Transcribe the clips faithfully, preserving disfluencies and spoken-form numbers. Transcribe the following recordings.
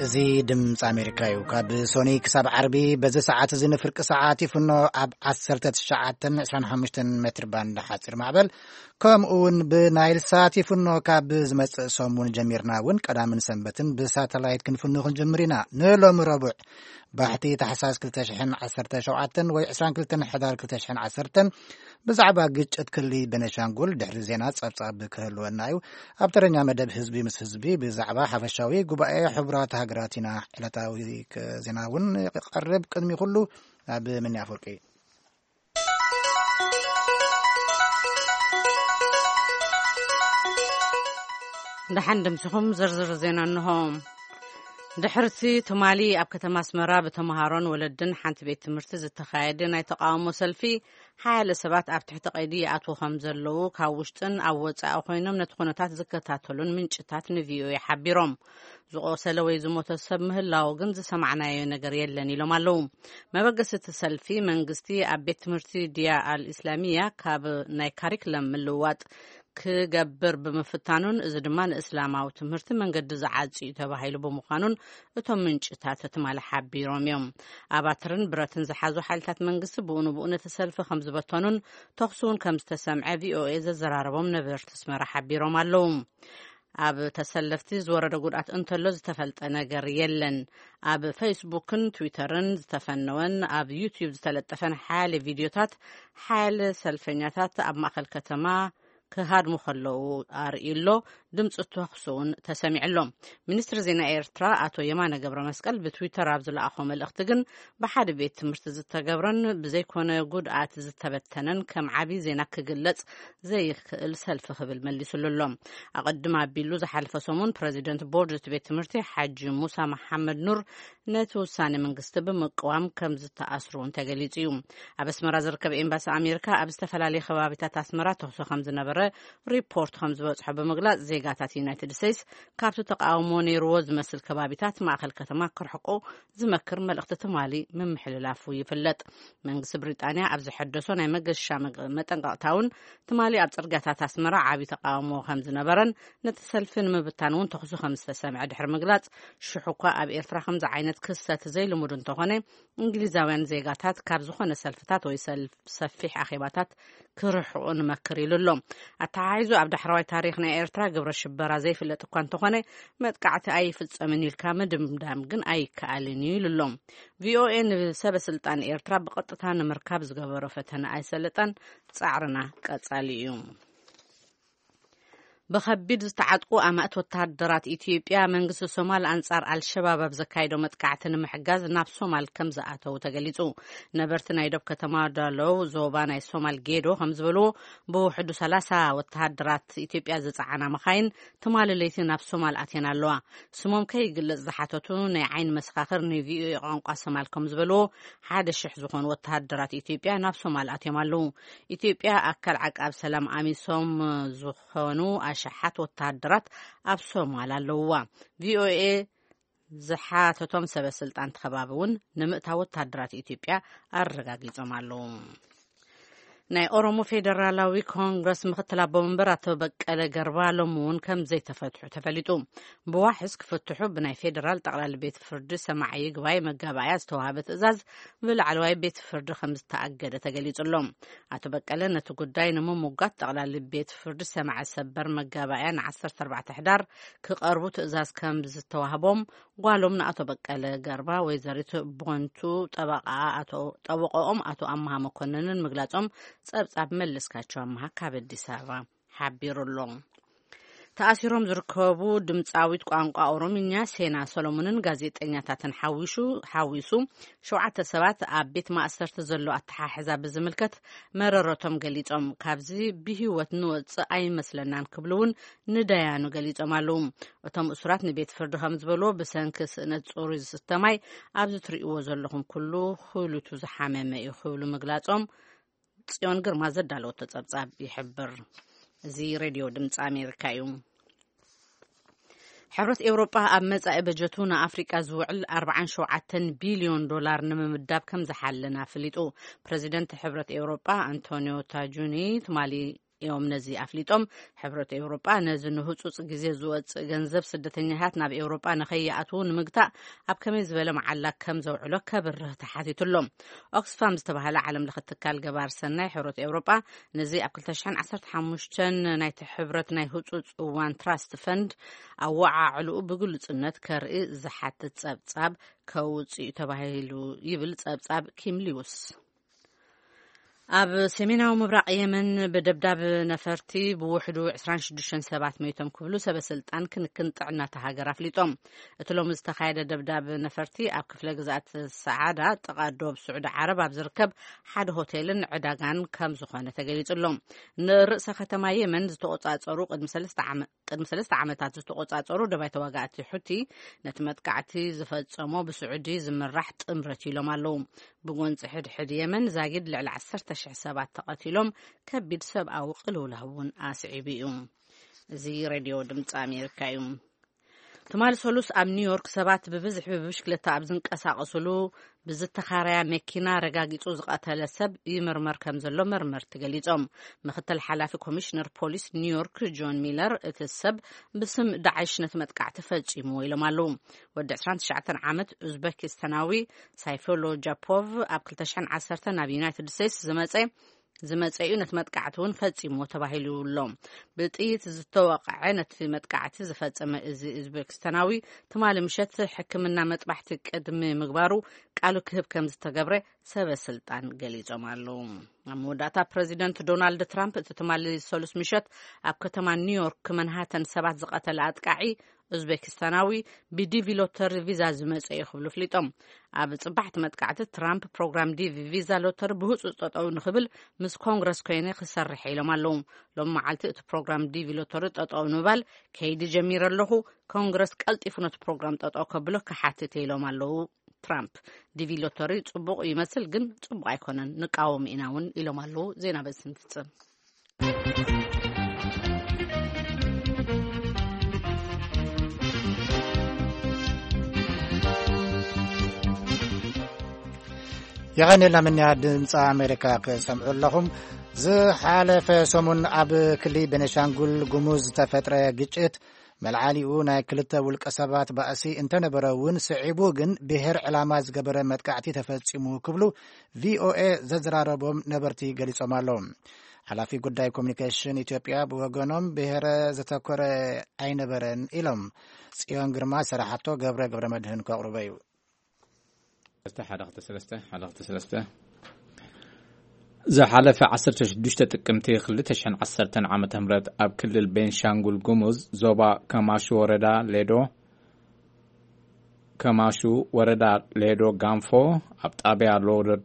زي دمص أمريكا يوكاب سوني كسب عربي بز ساعات زي نفرق ساعاتي فنو أب عشرة ساعاتن عشرين خمستن متر باند حاصر معبل كم أون بنايل ساعتي فنو كاب زمس سومون جميرنا ون قدامن سنبتن بساتلايت كنفنو خنجمرينا نلو مربع باحتي تحساس كلتشحن عشرة شوعاتن وي عشرين كلتن حدار كلتشحن عشرتن بزعبا ግጭት كلي بنشانغول دحر زينات صبصاب كهلونايو ابترኛ መደብ ህዝቢ ምስ ህዝቢ بزعبا حفشاوي ጉባኤ ሕብራት ሃገራቲና ዕለታዊ ዜናውን ይቀርብ ቅድሚ ሁሉ ኣብ ምን ያፈርቂ دحندم سخم زرزر زينا انهم دحرتي تمالي اب كتما اسمرا بتمهارون ولدن حنت بيت تمرت زتخايد ناي تقاومو سلفي حال سبات اب تحت قيدي اتو خمزلو كاوشتن او وصا خوينم نتخونታት زكتاتلون منጭታት نفيو يحبيروم زقو سلوي زموت سمهلاو ግን زسمعنايو ነገር የለን ይለማለው መበገስት ሰልፊ መንግስቲ اب بيت تمرتي ديا الاسلاميه ካብ ናይ ካሪክለም ምልዋጥ كجبر بمفتانون إذا دمان إسلامه وتمرت من قد زعاتي تباهيل بمخانون وتم منشتات تمال حبي روميوم أباترن براتن زحازو حالتات منقص بونو بونة تسلف خمس بطانون تخصون كم استسمع في أو إذا زراربهم نفر تسمر حبي رومالوم أب تسلفتي زور رجول أت أنتلوز تفلت أنا جريلن أب فيسبوكن تويترن تفنون أب يوتيوب تلتفن حال فيديوهات حال سلفنيات أب مأخل كتما كهاد مخلو أريلو دمت التوخصون تسمع لهم منستر زينا إيرترا أتو يمانا قبر مسكال بتويتر عبزل أخوم الأختقن بحاد بيت مرتز التقبرن بزي كونا يقود آتز التبتنن كم عبي زينا كقلت زي السلف خبل مليس اللهم أقدم عبيلو زحالف سومون بريزيدنت بورجت بيت مرتي حاج موسى محمد نور نتو ساني من قستب مقوام كم زت أسرون تقليتيوم أبس مرازر كب إنباس أمريكا أبستفلالي خوابتا تاسمرا تخصو خمز نبرة ريبورت خمز بوصح بمقلات زي قاتات يونايتد ستيتس كابتو تقاوموني روز مسل كبابيتات معخل كتما كرحقو زمكر ملقت تمالي من محل لافو يفلت من قص بريطانيا أبز حدثون أي مقص شامق متنقاطاون تمالي أبزرقاتات أسمرا عابي تقاومو خمز نبرن نتسلفن مبتانون تخصو خمس تسامع دحر مقلات شحوكا أب إرترا خمز عينت كسات زي لمدن تغني إنجليزاوين زي قاتات كابزوخون سلفتات ويسلف سفيح أخيباتات كرحقون مكري للوم التعايزو أبدا حروي تاريخنا إيرترا قبر الشبارة زي في اللي تقوان تخوني متقعت أي فتصمني الكامل دمدام قن أي كاليني للوم في او ان سبا سلطان إيرترا بقطتان مركابز قبر فتنا أي سلطان تسعرنا كتاليوم بخبيد استعدقو أمات وتهدرات إثيوبيا منقص الصومال أنصار الشباب بزكايدو متقعتن محجاز ناب صومال كم زعاتو تقليتو نبرتنا يدب كتما دالو زوبانا الصومال جيدو خمزبلو بوحدو سلاسة وتهدرات إثيوبيا زعانا مخاين تمال الليتي ناب صومال أتينا اللوا سموم كي قلت زحاتوتو نعين مسخاخر نيفيو يقانقا صومال كمزبلو حاد الشحزخون وتهدرات إثيوبيا ناب صومال أتيمالو إثيوبيا أكل عقاب سلام آمي صوم زخونو شحات والتهدرات أبصوم على اللواء في او اي زحاتهم سبب سلطان تخبابون نمتها والتهدرات إثيوبيا الرقاقي زمالهم ناي أورومو فيدرالاوي كونغرس مختلا بومبراتو بقال قربالومون كم زي تفتحو تفليتو بواحس كفتحو بناي فيدرال تقلال بيت فرد سماعي قواي مقابعيات توهابت ازاز بالعلواي بيت فرد خمس تأقد تقليت اللوم عطو بقال نتو قداي نمو موقات تقلال بيت فرد سماعي سبر مقابعيان عصر تربع تحدار كقربو تأزاز كم زي توهابوم قوالوم نعطو بقال قربا ويزاريتو بونتو طبقا عطو طبقو ام عطو امها مكوننن مقلاتهم صبصاب ملسكاچو امها كابديس አበባ حبيرلون تأثيرهم زركبو دمصاويت ቋንቋ ኦሮምኛ ሴና ሰሎሞንን ጋዜጠኛታትን ሓዊሹ ሓዊሱ ሸውዓተ ሰባት ኣብ ቤት ማእሰርት ዘሎ ኣተሓሕዛ ብዝምልከት መረረቶም ገሊጾም ካብዚ ብህይወት ንወጽእ ኣይመስለናን ክብሉውን ንዳያኑ ገሊጾም ኣለዉ እቶም እስራት ንቤት ፍርዲ ከም ዝበሎ ብሰንኪ ስእነት ጾሩ ዝስተማይ ኣብ ዝትሪእዎ ዘለኹም ኩሉ ሁሉቱ ዝሓመመ እዩ ክብሉ ምግላጾም ጽዮን ግርማ ዘዳለው ተጸብጻብ ይሕብር زي راديو دمص أمريكا يوم حرس أوروبا أمزع بجتونا أفريقيا زوعل أربعين شوعتن بليون دولار نممداب كم زحلنا فليتو بريزيدنت حبرة أوروبا أنطونيو تاجوني تمالي يوم نزي أفليتهم حبرة أوروبا نزنه هتوص جزيزوات جنزب سدتنيهات ناب أوروبا نخياتون مقطع أبكميز بلا معلق كم زوعلو كبر تحاتي تلهم أكسفام استبها العالم لختكال جبار سنة حبرة أوروبا نزي أكل تشحن عصرت حمشتن نايت حبرة ناي هتوص وان تراست فند أو وعى علو بقول النت كرئ زحت تصاب تصاب كوت يتباهلو يبل تصاب تصاب كيمليوس أب سمينا ومبرق يمن بدبداب نفرتي بوحدو عسران شدوشن سبعة ميتم كبلو سبسلطان كن كنت عنا تهاجر أفليتهم اتلوم استخايد دبداب نفرتي أب كفل جزات السعادة تقادو بسعود عرب أب زركب حد هوتيلن عداغان كم زخانة تجليت لهم نرأس ختما يمن زتوقعت أروق قد مسلست عم قد مسلست عمتات زتوقعت أروق دبيت وقعت حتي نتمتقعتي زفت صمو بسعودي زمن رحت امرتي لهم اللوم بقون حد حد يمن زاجد لعل عسرت تشع سبعة تقاتلهم كبير سب أو قلوا لهون آسعبيهم زي راديو دمت أمريكايهم تمال سولوس أم نيويورك سبعة ببزح ببشكلة أبزن قساقسلو بزت خاريا مكينا رجاجيت وزقتها لسب يمرمر كم زلو مرمر تجليتهم مختل حلافي كوميشنر بوليس نيويورك جون ميلر السب باسم داعش نتمتقعت فجي مويلو معلوم ود عشرين تسعة عامت أوزبكستاناوي سايفولو جابوف أبكل تشحن عسرة ناب يونايتد ستيتس زمتي زمتي نتمتقعتون فجي متباهلو لهم بطيت زتوقع نتمتقعت زفصم أوزبكستاناوي تمال مشت حكمنا مطبحت قدم مغبارو قالو كهب كم زتغبره سبب سلطان غليصو مالو موداتا بريزيدنت دونالد ترامب تتمال سولوس مشت اب كتما نيويورك منهاتن سبعة زقتل አጥቃዒ أوزبكستاناوي بديفي لوتر فيزا زمص يخبلو فليطم اب صبحت متقعت ترامب بروجرام ديفي فيزا لوتر بهص ططاو نخبل مس كونغرس كينه خسرح يلوم اللوم لما معلت بروجرام ديفي لوتر ططاو نبال كيد جمير له كونغرس قلطيفنت بروجرام ططاو كبلو كحاتت يلوم اللو ترامب ديفي لوتر صبق يمثل ግን صبق አይኮነን ንቃወም ኢናውን ይለውም አሉ ዜና በስንፍጽም يغني من دمص أمريكا كسمعوا لهم زحالف سمون أب كلي بنشانغول غموز تفتره ግጭት መልዓሊኡ ናይ ክልተ ውልቀ ሰባት ባእሲ እንተነበረውን ስዒቡ ግን ብሄር ዕላማ ዝገበረ መጥቃዕቲ ተፈጺሙ ክብሉ ቪኦኤ ዘዘራረቦም ነበርቲ ገሊጾም ኣለው። ሓላፊ ጉዳይ ኮሙኒኬሽን ኢትዮጵያ ብወገኖም ብሄር ዘተኮረ ኣይነበረን ኢሎም ጽዮን ግርማ ሰራሓቶ ገብረ ገብረ መድህን ከቕርበዩ حلقة ثلاثة حلقة ثلاثة زحلف عصرت شدشت تقمتي خلتشن عصرتن عامة مرات أب كل البنشانغول غوموز زوبا كماشو وردا ليدو كماشو وردا ليدو غانفو أب طابع لودر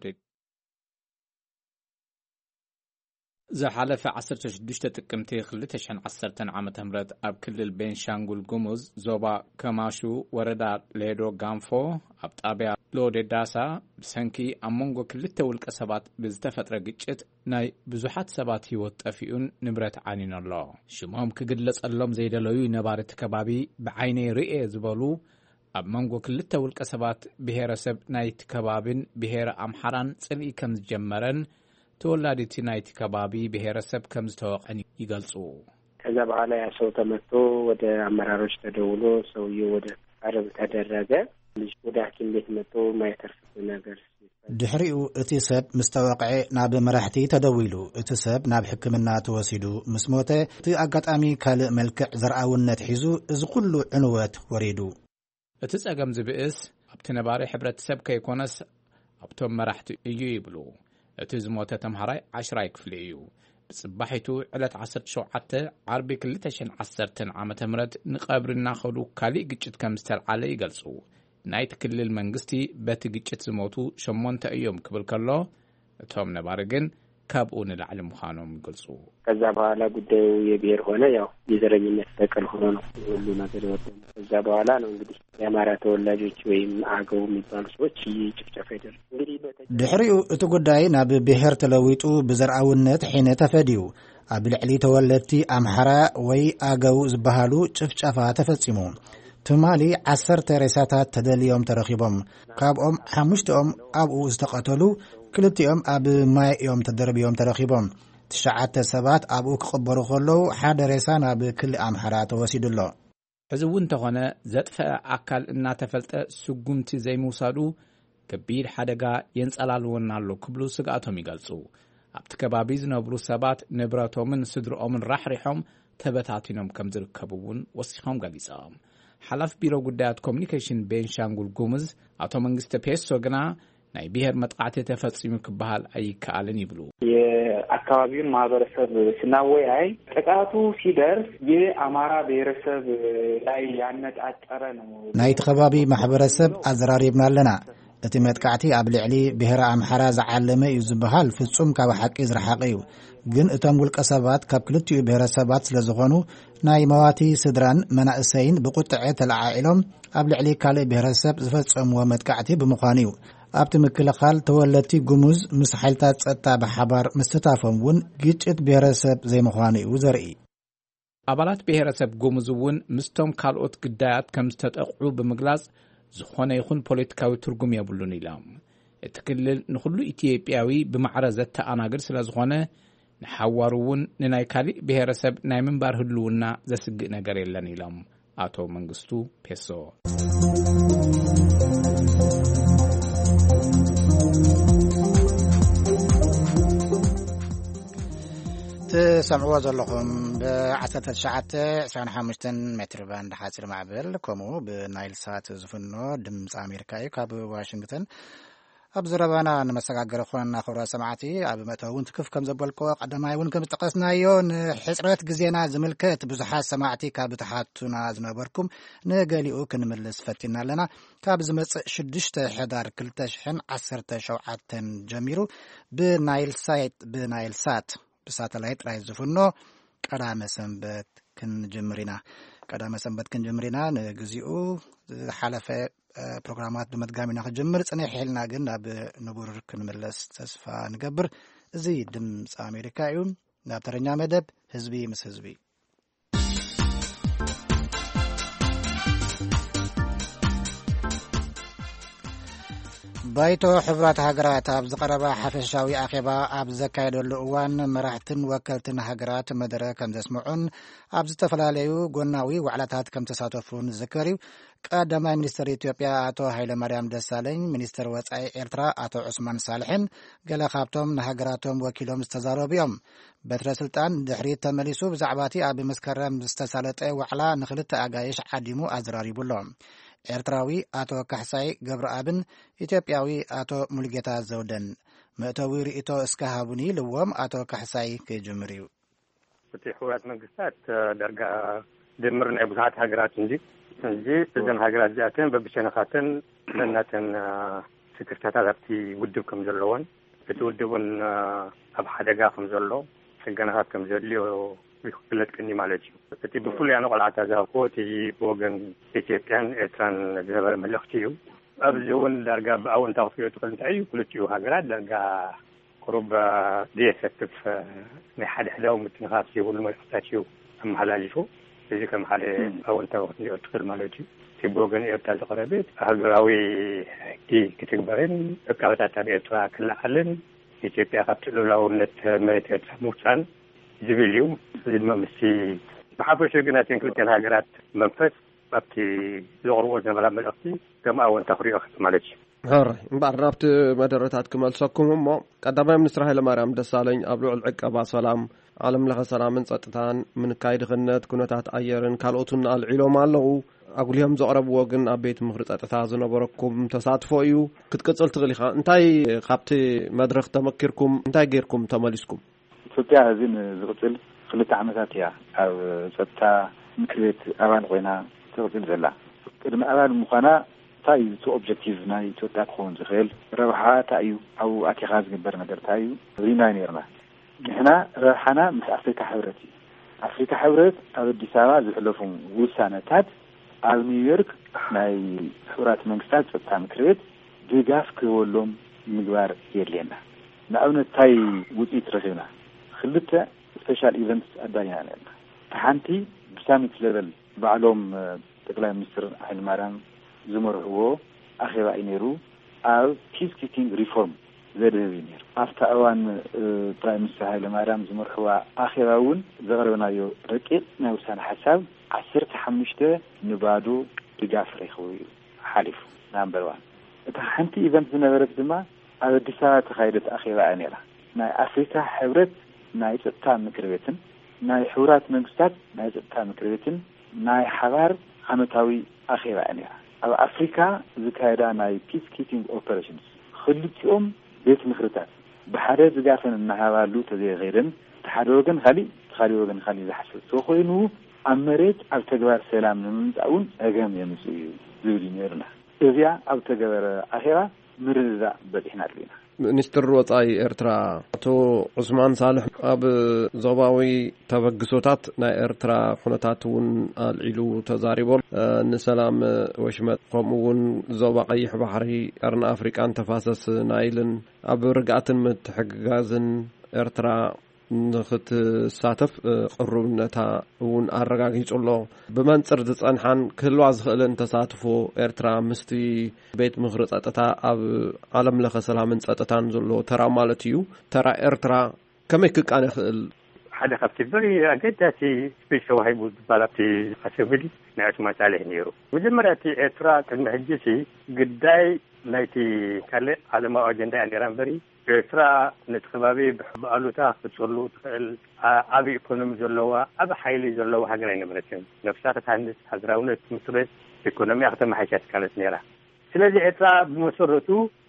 زحلف عصرت شدشت تقمتي خلتشن عصرتن عامة مرات أب كل البنشانغول غوموز زوبا كماشو وردا ليدو غانفو أب طابع لود داسا بسنكي أمونغو كلتا والكسبات بزتفتر قجت ناي بزوحات سبات هيوت أفيون نبرت عنين الله شمهم كقدلس اللهم زيدا لوي نبارت كبابي بعيني رئي زبالو أمونغو كلتا والكسبات بهير سب نايت كبابين بهير أمحران سلي كمز جمرن تولادتي نايت كبابي بهير سب كمز توقعني يقلصو كذا بعلا يا سو تمتو ودا عمراروش تدولو سويو ودا عرب تدرجة مش ودا حكيم بيت متو ما يترفض ناقر ድሕሪኡ እቲ ሰብ ምስ ተወቅዐ ናብ መራሕቲ ተደዊሉ እቲ ሰብ ናብ ሕክምና ተወሲዱ ምስ ሞተ እቲ ኣጋጣሚ ካልእ መልክዕ ዘርአውነት ሒዙ እዚ ኩሉ ዕንወት ወሪዱ እቲ ጸገም ዝብእስ ኣብቲ ነባሪ ሕብረተሰብ ከይኮነስ ኣብቶም መራሕቲ እዩ ይብሉ እቲ ዝሞተ ተምሃራይ ዓሽራይ ክፍሊ እዩ ብጽባሒቱ ዕለት ዓሰርተ ሸውዓተ ዓርቢ ክልተ ሽሕን ዓሰርተ ዓመተ ምህረት ንቐብርና ኸዱ ካልእ ግጭት ከም ዝተልዓለ ይገልጹ ናይት ክልል መንግስቲ በቲ ግጭት ዝሞቱ ሸሞንተ እዮም ክብል ከሎ እቶም ነባሪ ግን ካብኡ ንላዕሊ ምዃኖም ይገልጹ ከዛ በኋላ ጉዳዩ የብሔር ሆነ ያው የዘረኝነት ተቀል ሆኖ ነው ሁሉ ነገር ወጥቶ ከዛ በኋላ ነው እንግዲህ የአማራ ተወላጆች ወይም አገው የሚባሉ ሰዎች ይጭፍጨፋ ይደር እንግዲህ ድሕሪኡ እቲ ጉዳይ ናብ ብሔር ተለዊጡ ብዘርአውነት ሒነ ተፈዲዩ ኣብ ልዕሊ ተወለድቲ ኣምሓራ ወይ አገው ዝበሃሉ ጭፍጨፋ ተፈጺሙ ትማሊ ዓሰርተ ሬሳታት ተደልዮም ተረኺቦም ካብኦም ሓሙሽተኦም ኣብኡ ዝተቐተሉ ክልቲኦም ኣብ ማይ እዮም ተደርብዮም ተረኺቦም تشعات سبات أبوك خبرو خلو حاد ريسانا بكل أمحرات وسيدلو حزبون تغنى زدفع أكال إنا تفلت سقومتي زي موسادو كبير حدقا ينسألالونا له كبلو سقاتهم يقلسو أبتكبابي زنبرو سبات نبراتو من صدرو من رحرحهم تبتاتينهم كمزر كبوون وصيخهم قليسام حلف بيرو قدات كومنيكيشن بين شانقول قومز أتو منغست بيسو قنا ናይ ብሔር መጥቃዕቲ ተፈጽሙ ክበሃል አይካልን ይብሉ የአካባቢውን ማህበረሰብ ስናወያይ ጥቃቱ ሲደርስ የአማራ ብሔረሰብ ላይ ያነጣጠረ ነው ናይ ተኸባቢ ማህበረሰብ አዘራሪብና ኣለና እቲ መጥቃዕቲ ኣብ ልዕሊ ብሔረ አምሓራ ዝዓለመ እዩ ዝበሃል ፍጹም ካብ ሓቂ ዝረሓቀ እዩ ግን እቶም ውልቀ ሰባት ካብ ክልቲኡ ብሔረሰባት ስለዝኾኑ ናይ መዋቲ ስድራን መናእሰይን ብቁጥዕ ተለዓኢሎም ኣብ ልዕሊ ካልእ ብሔረሰብ ዝፈጸምዎ መጥቃዕቲ ብምዃኑ እዩ ኣብቲ ምክልኻል ተወለድቲ ጉሙዝ ምስ ሓይልታት ጸጥታ ብሓባር ምስተታፎም እውን ግጭት ብሔረሰብ ዘይምዃኑ እዩ ዘርኢ ኣባላት ብሔረሰብ ጉሙዝ እውን ምስቶም ካልኦት ግዳያት ከም ዝተጠቕዑ ብምግላጽ ዝኾነ ይኹን ፖለቲካዊ ትርጉም የብሉን ኢሎም እቲ ክልል ንኹሉ ኢትዮጵያዊ ብማዕረ ዘተኣናግድ ስለ ዝኾነ ንሓዋሩ እውን ንናይ ካልእ ብሔረሰብ ናይ ምንባር ህልውና ዘስግእ ነገር የለን ኢሎም ኣቶ መንግስቱ ፔሶ تسمعوا زلهم بعشرة تسعة عشرين خمسة متر باند حاصل معبل كمو بنايل سات زفنو دمز أمريكا كاب واشنطن أبزربانا نمسكاجر خونا خبر سمعتي أبي متهون تكف كم زبالكو قدما يون كم تقصنا يون حسرات جزينا زملكت بزحات سمعتي كاب تحاتنا زنبركم نقاليو كنملس فتنا لنا كاب زمت شدشت حدار كل تشحن عشرة شوعات جميرو بنايل سات بنايل سات بساتلايت رايز زفنو قدامه سنبت كنجمرينا قدامه سنبت كنجمرينا نغزيو حلفه ፕሮግራማት በመድጋሚና ከጀምር ጽኔ ሄልና ግን ኣብ ንቡር ክንመለስ ተስፋ ንገብር እዚ ድምጽ አሜሪካ እዩ ናብ ተረኛ መደብ ህዝቢ ምስ ህዝቢ ባይቶ ሕብራት ሃገራት ኣብ ዝቀረበ ሓፈሻዊ ኣኼባ ኣብ ዘካየደሉ እዋን መራሕትን ወከልትን ሃገራት መደረ ከም ዘስምዑን ኣብ ዝተፈላለዩ ጎናዊ ዋዕላታት ከም ተሳተፉን ዝከሪው ቀዳማይ ሚኒስትር ኢትዮጵያ አቶ ኃይለ ማርያም ደሳለኝ ሚኒስትር ወጻኢ ኤርትራ አቶ ዑስማን ሳልሕን ገለ ካብቶም ንሃገራቶም ወኪሎም ዝተዛረቡዮም በትረ ስልጣን ድሕሪት ተመሊሱ ብዛዕባቲ ኣብ መስከረም ዝተሳለጠ ዋዕላ ንኽልተ ኣጋይሽ ዓዲሙ ኣዝራሪቡሎም ኤርትራዊ አቶ ካሕሳይ ገብረአብን ኢትዮጵያዊ አቶ ሙልጌታ ዘውደን መእተዊ ርእቶ እስካሃቡኒ ልዎም አቶ ካሕሳይ ከጅምሪው እቲ ሕዋት መንግስታት ደርጋ ድምር ናይ ብዙሓት ሃገራት እንጂ እንጂ እዘን ሃገራት ዚኣተን በብሸነኻተን ለናተን ስክርታታት ኣብቲ ውድብ ከም ዘለዎን እቲ ውድብን ኣብ ሓደጋ ከም ዘሎ ስገናታት ከም ዘድልዮ ይፍለጥ ከኒ ማለት እዩ እቲ ብፍሉይ ኣነ ቆልዓታ ዝሃብኮ እቲ ብወገን ኢትዮጵያን ኤርትራን ዝነበረ መልእኽቲ እዩ ኣብዚ እውን ዳርጋ ብኣወንታዊ ክትሪኦ ትኽእል እንታይ እዩ ክልቲኡ ሃገራት ዳርጋ ቁሩብ ዘየሰትፍ ናይ ሓደ ሕዳዊ ምትንኻፍ ዘይብሉ መልእኽትታት እዩ ኣመሓላሊፉ እዚ ከም ሓደ ኣወንታዊ ክትሪኦ ትኽእል ማለት እዩ እቲ ብወገን ኤርትራ ዝቐረበት ሃገራዊ ሕጊ ክትግበርን ዕቃበታት ኣብ ኤርትራ ክለዓልን ኢትዮጵያ ካብቲ ሉዓላውነት መሬት ኤርትራ ምውፃን ዝብል እዩ እዚ ድማ ምስቲ ብሓፈሻ ግን ኣተን ክልተን ሃገራት መንፈስ ኣብቲ ዘቕርቦ ዝነበራ መልእኽቲ ከም ኣወንታ ክሪኦ ማለት እዩ هاي بعد رابط مدرسات كمال سكوم ما قدامي منستر هاي لماريام دسالين قبلوا العقبة سلام عالم لها سلام من سطتان من كايد غنت كنتات أيرن كالوتن العلوم الله أقول لهم زقرب وجن أبيت مخرج أتثازن وبركم تصادفوا يو كنت قلت تغلي خا انتي خابتي مدرخ تمكركم انتي غيركم تمالسكم فتي هذين زغتل خلت عملات يا أو ستا مكريت أوان غينا تغتل زلا كدم أوان مخانا تاي تو اوبجكتيف ناي تو تاكون زخيل روحا تايو او اتخاذ جبر نجر تايو ريماينرنا احنا روحنا مش افريكا حورتي افريكا حورت او الدساوا زحلفون وسانتات على نيويورك ناي حورات منكستات فتام كريت ديغاف كولوم مغوار يلينا ناونا تاي وزيت رخينا خلته سبيشال ايفنتس ادايانا حانتي بساميت ليفل بعلوم تقلای مستر حیل مارام زمره هو آخر اینیرو آل پیس کیتینگ ریفورم ዘደብን after አዋን ፕራይም ሚኒስተር ኃይለ ማርያም ዝመርሕዋ ኣኺራውን ዘቕረብናዮ ረቂቕ ናይ ውሳነ ሓሳብ ዓሰርተ ሓሙሽተ ንባዶ ድጋፍ ረኺቡ ሓሊፉ ናምበር ዋን እታ ሓንቲ ኢቨንት ዝነበረት ድማ ኣብ ኣዲስ ኣበባ ተኻይደት ኣኺራ እያ ነይራ ናይ ኣፍሪካ ሕብረት ናይ ጸጥታ ምክር ቤትን ናይ ሕቡራት መንግስታት ናይ ጸጥታ ምክር ቤትን ናይ ሓባር ዓመታዊ ኣኺራ እያ ነይራ ኣብ ኣፍሪካ ዝካየዳ ናይ ፒስ ኪፒንግ ኦፐሬሽንስ ክልቲኦም ቤት ምክርታት ብሓደ ዝጋፈን እናሃባሉ ተዘይኸይደን ተሓደ ወገን ካሊእ ተኻሊእ ወገን ካሊእ ዝሓስብ ተኮይኑ ኣብ መሬት ኣብ ተግባር ሰላም ንምምፃእውን ፀገም የምፅኡ እዩ ዝብል ነርና እዚያ ኣብ ተገበረ ኣኺራ ምርዛእ በፂሕና ኣለና ሚኒስትር ወፃኢ ኤርትራ አቶ ዑስማን ሳልሕ ኣብ ዞባዊ ተበግሶታት ናይ ኤርትራ ኩነታት እውን አልዒሉ ተዛሪቦ ንሰላም ወሽመጥ ከምኡውን ዞባ ቀይሕ ባሕሪ ቀርኒ ኣፍሪቃን ተፋሰስ ናይልን ኣብ ርግኣትን ምትሕግጋዝን ኤርትራ ንኽትሳተፍ ቅሩብነታ እውን ኣረጋጊጹሎ ብመንፅር ዝጸንሓን ክህልዋ ዝኽእልን ተሳትፎ ኤርትራ ምስቲ ቤት ምክሪ ጸጥታ ኣብ ዓለም ለኸ ሰላምን ጸጥታን ዘሎ ተራ ማለት እዩ ተራ ኤርትራ ከመይ ክቃነ ይኽእል ሓደ ካብቲ በሪ ኣገዳሲ ስፔስ ተዋሂቡ ዝበሃል ኣብቲ ኣሰምብሊ ናይ ዑስማን ሳልሕ ነይሩ መጀመርያ እቲ ኤርትራ ቅድሚ ሕጂሲ ግዳይ ናይቲ ካልእ ዓለማዊ ኣጀንዳ እያ ነይራ እምበሪ ኤርትራ ነቲ ከባቢ ብኣሉታ ክትፅሉ ትኽእል ዓብ ኢኮኖሚ ዘለዋ ዓብ ሓይሊ ዘለዋ ሃገር ኣይነበረትን ነፍሳ ተታንስ ሃገራውነት ምስረት ኢኮኖሚያ ከተመሓይሻ ትካለት ነይራ ስለዚ ኤርትራ ብመሰረቱ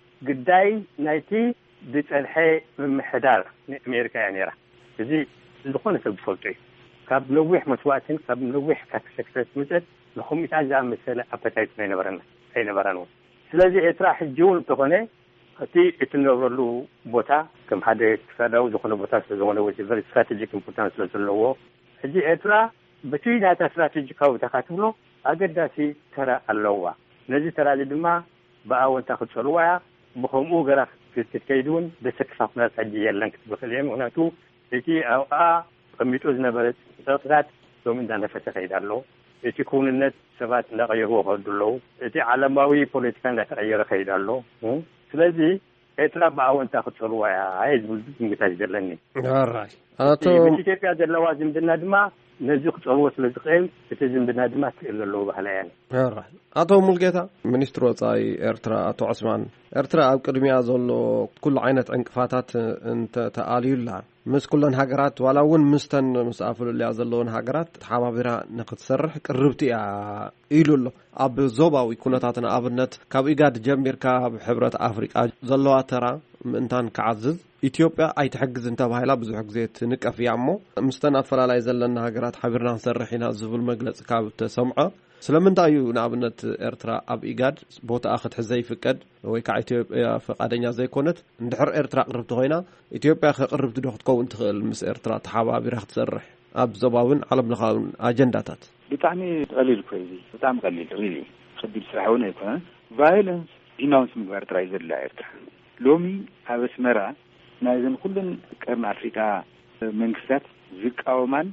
ግዳይ ናይቲ ብፀንሐ ምምሕዳር ኣሜሪካ እያ ነይራ እዚ ዝኾነ ሰብ ዝፈልጦ እዩ ካብ ነዊሕ መስዋዕትን ካብ ነዊሕ ካክሰክሰስ ምፅት ንኹምኢታት ዝኣመሰለ ኣፐታይት ኣይነበረና ኣይነበረን ስለዚ ኤርትራ ሕጂ እውን እንተኾነ እቲ እትነብረሉ ቦታ ከም ሓደ ክሳዳዊ ዝኾነ ቦታ ስለዝኾነ ወይ ቨሪ ስትራቴጂክ ኢምፖርታንስ ስለዘለዎ ሕጂ ኤርትራ በቲ ናታ ስትራቴጂካዊ ተኻትብሎ ኣገዳሲ ተራ ኣለዋ ነዚ ተራ እዚ ድማ ብኣወንታ ክትፀልዋ እያ ብከምኡ ገራ ክትከይድ እውን ደሰክፋ ኩናት ሕጂ የለን ክትብኽእል እየ ምክንያቱ እቲ ኣብኣ ቀሚጡ ዝነበረት ፀጥታት ሎሚ እንዳነፈሰ ከይድ ኣሎ እቲ ኩንነት ሰባት እንዳቀየርዎ ከይዱ ኣለዉ እቲ ዓለማዊ ፖለቲካ እንዳተቀየረ ከይድ ኣሎ ስለዚ ኤርትራ ብኣወንታ ክትፀልዋ እያ ኣይ ዝብል ዝምግታት ዘለኒ ኣራይ ኣቶ ኢትዮጵያ ዘለዋ ዝምድና ድማ ነዚ ክፀልዎ ስለ ዝኽእል እቲ ዝምድና ድማ ትክእል ዘለዎ ባህላ እያ ኣራይ ኣቶ ሙልጌታ ሚኒስትር ወፃኢ ኤርትራ ኣቶ ዑስማን ኤርትራ ኣብ ቅድሚያ ዘሎ ኩሉ ዓይነት ዕንቅፋታት እንተተኣልዩላ ምስ ኩለን ሃገራት ዋላ እውን ምስተን ምስ ኣፍልልያ ዘለውን ሃገራት ተሓባቢራ ንክትሰርሕ ቅርብቲ እያ ኢሉ ኣሎ ኣብ ዞባዊ ኩነታትን ኣብነት ካብ ኢጋድ ጀሚርካ ኣብ ሕብረት ኣፍሪቃ ዘለዋ ተራ ምእንታን ክዓዝዝ ኢትዮጵያ ኣይትሕግዝን ተባሂላ ብዙሕ ግዜ ትንቀፍ እያ እሞ ምስተን ኣፈላላይ ዘለና ሃገራት ሓቢርና ክንሰርሕ ኢና ዝብል መግለፂ ካብ ተሰምዖ ስለምንታይ እዩ ንኣብነት ኤርትራ ኣብ ኢጋድ ቦታኣ ክትሕዘ ይፍቀድ ወይ ከዓ ኢትዮጵያ ፈቃደኛ ዘይኮነት እንድሕር ኤርትራ ቅርብቲ ኮይና ኢትዮጵያ ከቅርብቲ ዶ ክትከውን ትኽእል ምስ ኤርትራ ተሓባቢራ ክትሰርሕ ኣብ ዞባውን ዓለም ለኻውን ኣጀንዳታት ብጣዕሚ ቀሊል ኮይኑ ብጣዕሚ ቀሊል ሪሊ ከቢድ ስራሕ እውን ኣይኮነን ቫዮለንስ ዲናውንስ ምግባር ጥራይ ዘላ ኤርትራ ሎሚ ኣብ ኣስመራ ናይዘን ኩለን ቀርኒ ኣፍሪካ መንግስታት ዝቃወማን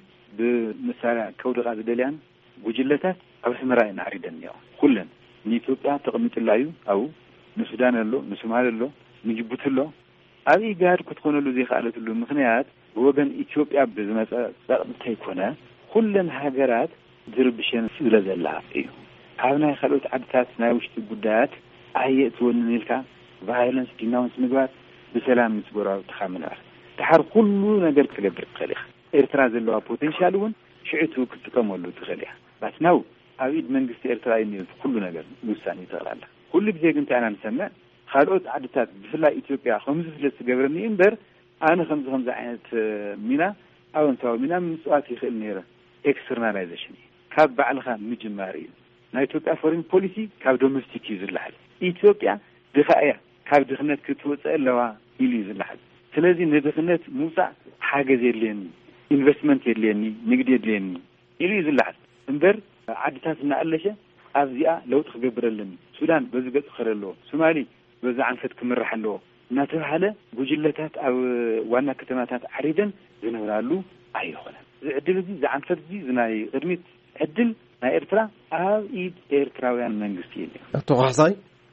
ብመሳርያ ከውድቃ ዝደልያን ጉጅለታት ኣብ ኣስመራ ይናዕሪደን እኒኦ ኩለን ንኢትዮጵያ ተቐሚጡላ እዩ ኣብኡ ንሱዳን ኣሎ ንሶማሌ ኣሎ ንጅቡቲ ኣሎ ኣብ ኢጋድ ክትኮነሉ ዘይከኣለትሉ ምክንያት ብወገን ኢትዮጵያ ብዝመፀ ፀቕጥታ ይኮነ ኩለን ሃገራት ዝርብሸን ስለ ዘላ እዩ ኣብ ናይ ካልኦት ዓድታት ናይ ውሽጢ ጉዳያት ኣየእትወን ኢልካ ቫዮለንስ ዲናውንስ ምግባር ብሰላም ምስጎራው ተኻምናር ተሓር ኩሉ ነገር ክገብር ትኽእል ኢኻ ኤርትራ ዘለዋ ፖቴንሻል እውን ሽዕቱ ክትጥቀመሉ ትኽእል እያ ባትናው ኣብ ኢድ መንግስቲ ኤርትራ እዩ ኩሉ ነገር ውሳኔ ተቕላላ ኩሉ ግዜ ግን ታና ንሰምዕ ካልኦት ዓድታት ብፍላይ ኢትዮጵያ ከምዚ ስለ ዝገበረኒ እምበር ኣነ ከምዚ ከምዚ ዓይነት ሚና ኣወንታዊ ሚና ምጽዋት ይኽእል ነይረ ኤክስተርናላይዜሽን ካብ ባዕልኻ ምጅማር እዩ ናይ ኢትዮጵያ ፎሬን ፖሊሲ ካብ ዶሜስቲክ እዩ ዝለዓል ኢትዮጵያ ድኻ እያ ካብ ድኽነት ክትወፅእ ኣለዋ ኢሉ እዩ ዝለዓል ስለዚ ንድኽነት ምውፃእ ሓገዝ የድልየኒ ኢንቨስትመንት የድልየኒ ንግዲ የድልየኒ ኢሉ እዩ ዝለዓል እምበር ዓድታት እናኣለሸ ኣብዚኣ ለውጥ ክገብረለኒ ሱዳን በዚ ገጽ ክኸደ ኣለዎ ሶማሊ በዛ ዓንፈት ክምራሕ ኣለዎ እናተባሃለ ጉጅለታት ኣብ ዋና ከተማታት ዓሪደን ዝነብራሉ ኣይኮነን እዚ ዕድል እዚ ዝዓንፈት እዚ ዝናይ ቅድሚት ዕድል ናይ ኤርትራ ኣብ ኢድ ኤርትራውያን መንግስቲ እዩ ኣቶ ካሕሳይ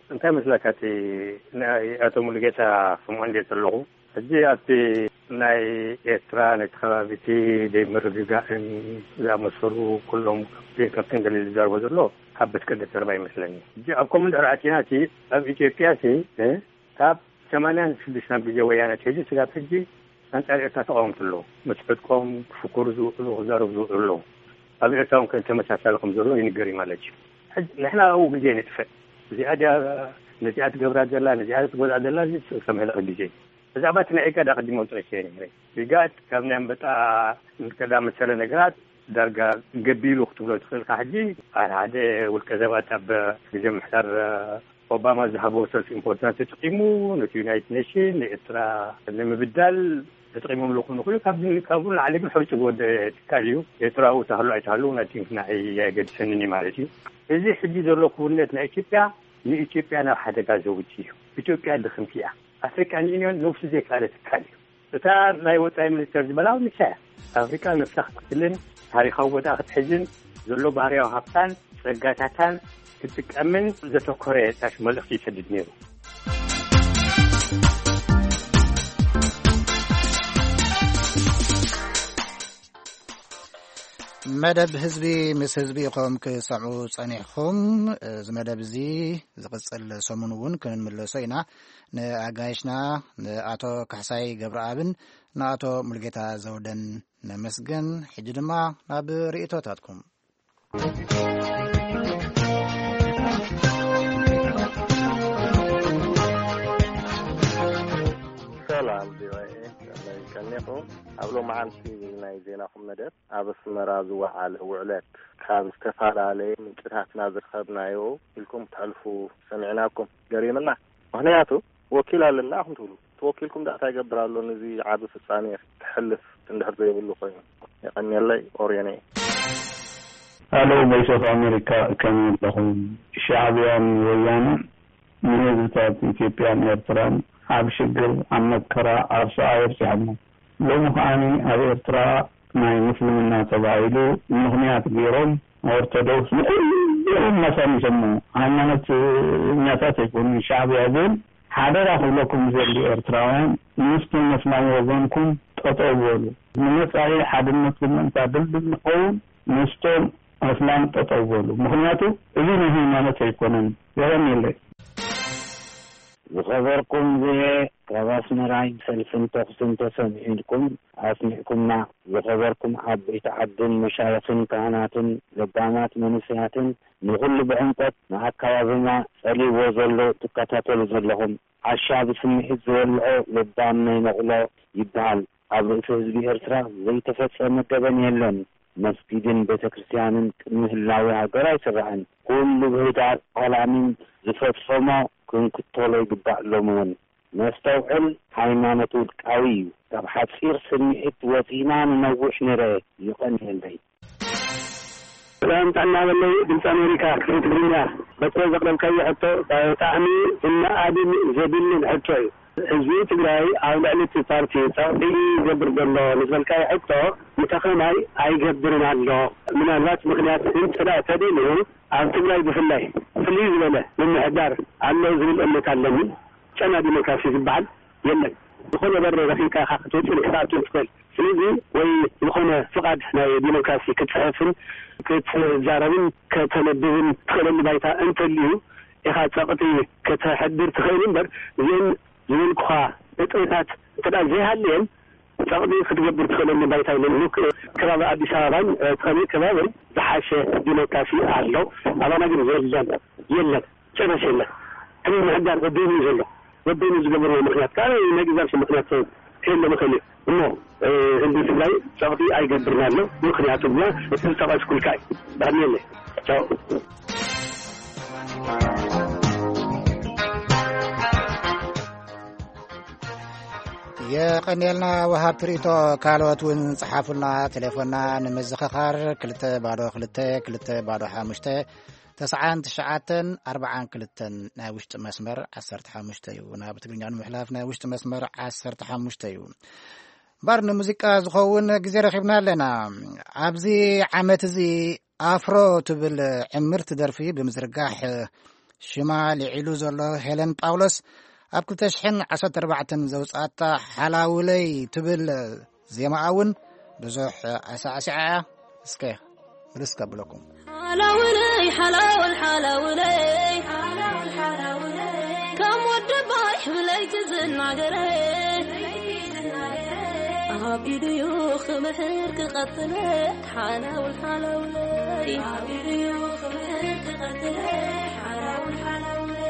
እንታይ መስላካቲ ናይ ኣቶም ልጌታ ፍሙን ደተለኹ ሕጂ ኣብቲ ናይ ኤርትራ ናይ ተኸባቢቲ ደይምርግጋእን ዝኣመሰሉ ኩሎም ካብተን ገሊል ዝዛርቦ ዘሎ ሓበት ቀደ ተረባ ይመስለኒ ሕጂ ኣብ ኮምን ድራዕቲናቲ ኣብ ኢትዮጵያሲ ካብ ሰማንያ ስድስት ግዜ ወያነት ሕጂ ስጋብ ሕጂ አንጻር ኤርትራ ተቃውምትሎ መስፈጥቆም ፍኩር ዝውዕሉ ክዛረብ ዝውዕሉ ኣብ ኤርትራውን ከተመሳሰልኩም ዘሎ ይንገሪ ማለት እዩ ሕጂ ንሕና ኣብኡ ግዜ ንጥፈእ እዚኣ ነዚኣ ትገብራ ዘላ ነዚኣ ትጎዛ ዘላ ሰምሕላ ግዜ ብዛዕባ ናይ ኢጋድ ኣቀዲሞ ጥረሽ ነይረ ኢጋድ ካብ ናይ አንበጣ ንከዳ መሰለ ነገራት ዳርጋ ገቢሉ ክትብሎ ትኽእልካ ሕጂ ሓደ ውልቀ ሰባት ኣብ ግዜ ምሕዳር ኦባማ ዝሃቦ ሰልፍ ኢምፖርታንት ተጠቂሙ ነቲ ዩናይትድ ኔሽን ንኤርትራ ንምብዳል ተጠቂሞም ልኹኑ ኩሉ ካብ ካብኡ ንዓሊ ግን ሕውጭ ዝወደ ትካል እዩ ኤርትራው ተህሉ ኣይተህሉ ነቲ ምክንያት የገድሰንኒ ማለት እዩ እዚ ሕጂ ዘሎ ክውነት ናይ ኢትዮጵያ ንኢትዮጵያ ናብ ሓደጋ ዘውፅ እዩ ኢትዮጵያ ድኽምቲ እያ ኣፍሪካን ዩኒዮን ነፍሲ ዘይካለ ትካል እዩ እታ ናይ ወፃኢ ሚኒስተር ዝበላው ንሳያ ኣፍሪካ ነፍሳ ክትክልን ታሪካዊ ቦታ ክትሕዝን ዘሎ ባህርያዊ ሃብታን ጸጋታታን ክትጥቀምን ዘተኮረ ታሽ መልእኽቲ ይሰድድ ነይሩ መደብ ህዝቢ ምስ ህዝቢ ኢኹም ክሰምዑ ጸኒሕኩም እዚ መደብ እዚ ዝቕጽል ሰሙን እውን ክንምለሶ ኢና ንኣጋይሽና ንኣቶ ካሕሳይ ገብረአብን ንኣቶ ሙልጌታ ዘውደን ነመስግን ሕጂ ድማ ናብ ርእቶታትኩም ሰላም ዲዋይ ከነኹ ኣብሎ ማዓንቲ ናይ ዜናኹም መደብ ኣብ ኣስመራ ዝወዓለ ውዕለት ካብ ዝተፈላለዩ ምንጭታትና ዝረኸብናዮ ኢልኩም ትሕልፉ ሰሚዕናኩም ገሪምና ምክንያቱ ወኪል ኣለና ኣኹም ትብሉ ተወኪልኩም ዳእታ ይገብር ኣሎ ነዚ ዓብ ፍጻሜ ክሕልፍ እንድሕር ዘይብሉ ኮይኑ የቀኒለይ ኦርየነ አሎ ቮይስ ኦፍ አሜሪካ ከመለኹም ሻዕቢያን ወያነ ንህዝብታት ኢትዮጵያን ኤርትራን ኣብ ሽግር ኣብ መከራ ኣብ ሰዓር ሲሕሙ ሎሚ ከዓኒ ኣብ ኤርትራ ናይ ሙስሊምና ተባሂሉ ምክንያት ገይሮም ኦርቶዶክስ ንኩሎም መሳኒሰሙ ሃይማኖት እኛታት ይኩን ሻዕቢያ ግን ሓደራ ክብለኩም ዘሊ ኤርትራውያን ምስቶም መስማም ወገንኩም ጠጠው በሉ ንመጻኢ ሓድነት ምንታ ድልድል ንኸውን ምስቶም መስማም ጠጠው በሉ ምክንያቱ እዚ ናይ ሃይማኖት ኣይኮነን የረኒለይ ዝኸበርኩም ዜ ካብ ኣስመራይ ሰልፍን ተኽስን ተሰሚዕልኩም ኣስሚዕኩምና ዝኸበርኩም ዓበይቲ ዓድን መሻይኽን ካህናትን ለባማት መንስያትን ንኹሉ ብዕምቀት ንኣካባቢና ጸሊዎ ዘሎ ትከታተሉ ዘለኹም ዓሻ ብስምዒት ዝበልዖ ልባም ናይ መቕሎ ይበሃል ኣብ ርእሲ ህዝቢ ኤርትራ ዘይተፈጸመ ገበን የለን መስጊድን ቤተ ክርስቲያንን ቅድሚ ህላዊ ሃገር ኣይስራዕን ኩሉ ብህዳር ቀላሚን ዝፈጽሞ ክንክተሎ ይግባእ ሎም እውን መስተውዕል ሃይማኖት ውድቃዊ እዩ ካብ ሓፂር ስምዒት ወፂና ንነዊሕ ንርአ ይቐኒየለይ ሰላም ጠናበለይ ድምፂ ኣሜሪካ ክፍል ትግርኛ በትረ ዘቕረብካዮ ሕቶ ብጣዕሚ እናኣድን ዘድልን ሕቶ እዩ ህዝቢ ትግራይ ኣብ ልዕሊ እቲ ፓርቲ ፀቕጢ ይገብር ዘሎ ንዝበልካዮ ሕቶ ንተኸማይ ኣይገብርን ኣሎ ምናልባት ምክንያት እንተዳ ተደልዩ ኣብ ትግራይ ብፍላይ ፍልይ ዝበለ ምምሕዳር ኣሎ ዝብል እምነት ኣለኒ ጨና ዲሞክራሲ ዝበሃል የለን ዝኾነ በር ረኺብካ ክትወፅእ ክትኣትው ትኽእል ስለዚ ወይ ዝኾነ ፍቓድ ናይ ዲሞክራሲ ክትፅሕፍን ክትዛረብን ከተነብብን ትኽእለሉ ባይታ እንተልዩ ኢኻ ፀቕጢ ከተሕድር ትኽእል እምበር እዚአን ዝብልኩኻ እጥብታት እንተዳ ዘይሃልየን ፀቕጢ ክትገብር ትኽእለሉ ባይታ የለን ከባቢ ኣዲስ ኣበባን ትኸሚ ከባብን ዝሓሸ ዲሞክራሲ ኣሎ ኣባና ግን የለን የለን ጨረስ የለን እቲ ምሕዳር ወደኑ ዘሎ ወደኑ ዝገበርዎ ምክንያት ካለ ነጊዛርሲ ምክንያት ከየለ ምኽእል እዩ እሞ ህዝቢ ትግራይ ፀቕጢ ኣይገብርን ኣሎ ምክንያቱ ድማ እቲ ዝጠቐስኩልካ እዩ ዳንየለ ቻው የቀኒልና ወሃብ ትርኢቶ ካልኦት እውን ጽሓፉና ቴሌፎንና ንምዝኽኻር ክልተ ባዶ ክልተ ክልተ ባዶ ሓሙሽተ ተስዓን ትሽዓተን ኣርባዓን ክልተን ናይ ውሽጢ መስመር ዓሰርተ ሓሙሽተ እዩ ናብ ትግርኛ ንምሕላፍ ናይ ውሽጢ መስመር ዓሰርተ ሓሙሽተ እዩ ባር ንሙዚቃ ዝኸውን ግዜ ረኺብና ኣለና ኣብዚ ዓመት እዚ ኣፍሮ ትብል ዕምርቲ ደርፊ ብምዝርጋሕ ሽማ ልዒሉ ዘሎ ሄለን ጳውሎስ ኣብ ክልተ ሽሕን ዓሰርተ ኣርባዕተን ዘውፅኣታ ሓላውለይ ትብል ዜማኣ እውን ብዙሕ ኣሳዕሲዓ እስከ ርስከ ብለኩም ሓላውለይ ሓላውል ሓላውለይ ሓላውል ሓላውለይ ከም ወዲ ባይ ብለይ ትዝናገረይ عبيدي خمهر كقتله حلاول حلاولي عبيدي خمهر كقتله حلاول حلاولي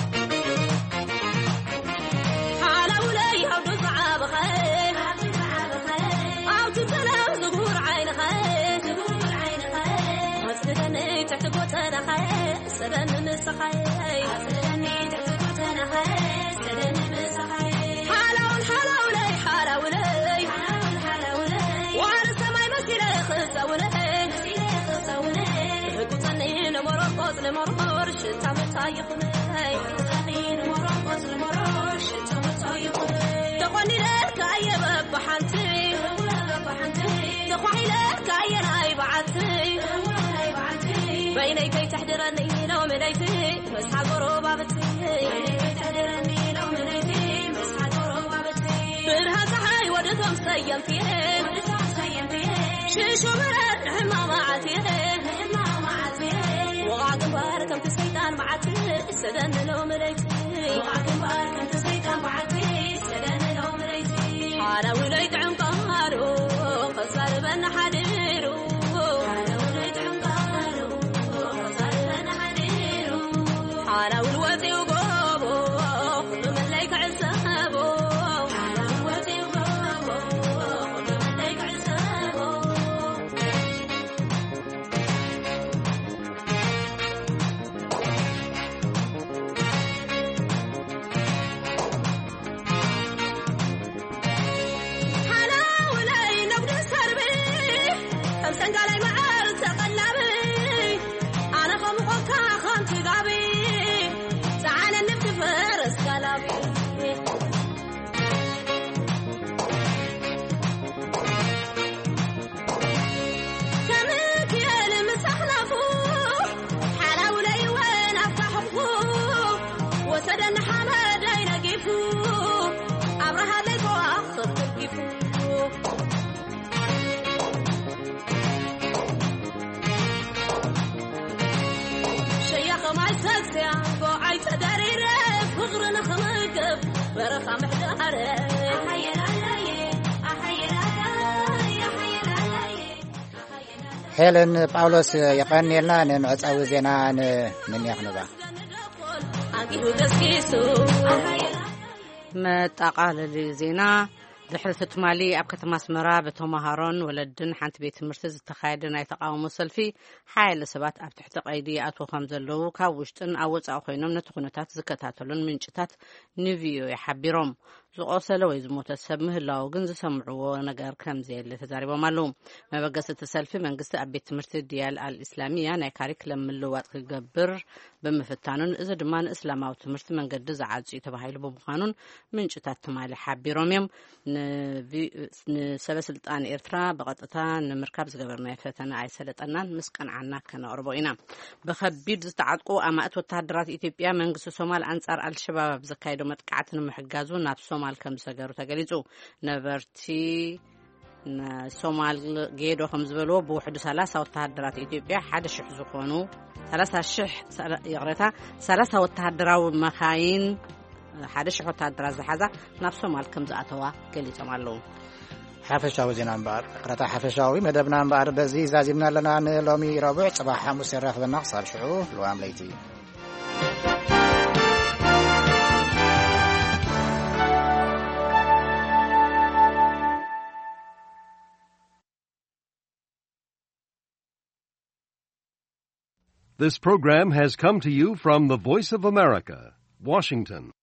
حلاولي عبد صعب خير عبد صعب خير عبد سلام زهور عين خير زهور عين خير مسدني تحت قوتنا خير سدن نس خير مسدني تحت قوتنا خير سدن نس خير حلاول حلاولي حلاولي المرور شتا متايقني تقين مرقص المرور شتا متايقني تقني لك اي بحنتي بحنتي تقوي لك اي ناي بعتي بيني كي تحضرني لو منيتي مسحق ربابتي بيني كي تحضرني لو منيتي مسحق ربابتي برها صحي ودتهم سيمتي ودتهم سيمتي شيشو مرد حما معتي وقعد مبارك انت سيطان معتي سدن لو مليتي وقعد مبارك انت سيطان معتي سدن لو مليتي حالا وليت عنقارو خسر بنا حديرو حالا وليت عنقارو خسر بنا حديرو حالا والوتي وقوبو خذو من ليك عسابو حالا والوتي وقوبو خذو من ليك عسابو سنقالي معال تقلبي أنا خمقك خمتي قابي سعانا النفت فرس قلبي كمك يا المسحنا فوق حلاولي وين أفتح فوق وسدن حمادين قفوق أبرها لك وأخطر تقفوق ما يسكسي قوعي تدرير فغرنا خمقب برخا محدار أحير علي أحير علي أحير علي ሄለን ጳውሎስ የቀኒልና ንመጻዊ ዜና ምን ያኽነባ አጊሁ ደስኪሱ መጣቃለሊ ዜና ድሕሪ ትማሊ ኣብ ከተማ ኣስመራ በተማሃሮን ወለድን ሓንቲ ቤት ትምህርቲ ዝተኻየደ ናይ ተቃውሞ ሰልፊ ሓያለ ሰባት ኣብ ትሕቲ ቀይዲ ኣትዎ ከም ዘለዉ ካብ ውሽጥን ኣብ ወጻኢ ኮይኖም ነቲ ኩነታት ዝከታተሉን ምንጭታት ንቪኦኤ ሓቢሮም ዝቆሰለ ወይ ዝሞተ ሰብ ምህላው ግን ዝሰምዕዎ ነገር ከም ዘየለ ተዛሪቦም ኣለዉ መበገስቲ ሰልፊ መንግስቲ ኣብ ቤት ትምህርቲ ዲያል አልእስላሚያ ናይ ካሪክለም ምልዋጥ ክገብር ብምፍታኑን እዚ ድማ ንእስላማዊ ትምህርቲ መንገዲ ዝዓጽዩ ተባሂሉ ብምዃኑን ምንጭታት ትማሊ ሓቢሮም እዮም ንሰበስልጣን ኤርትራ በቀጥታ ንምርካብ ዝገበርናዮ ፈተና ኣይሰለጠናን ምስ ቀንዓና ከነቅርቦ ኢና ብከቢድ ዝተዓጥቁ ኣማእት ወታደራት ኢትዮጵያ መንግስቲ ሶማል አንጻር አልሸባብ ዘካየዶ መጥቃዕቲ ንምሕጋዙ ናብ ሶማል ከም ዝሰገሩ ተገሊጹ ነበርቲ ሶማል ጌዶ ከም ዝበልዎ ብውሕዱ ሰላሳ ወታደራት ኢትዮጵያ ሓደ ሽሕ ዝኾኑ ሰላሳ ሽሕ ይቕረታ ሰላሳ ወታደራዊ መኻይን ሓደ ሽሕ ወታደራት ዝሓዛ ናብ ሶማል ከም ዝኣተዋ ገሊጾም ኣለዉ ሓፈሻዊ ዜና እምበር ቅረታ ሓፈሻዊ መደብና እምበር በዚ ዛዚምና ኣለና ንሎሚ ረቡዕ ጽባሕ ሓሙስ ይረኽበና ክሳብ ሽዑ ልዋም ለይቲ This program has come to you from the Voice of America, Washington.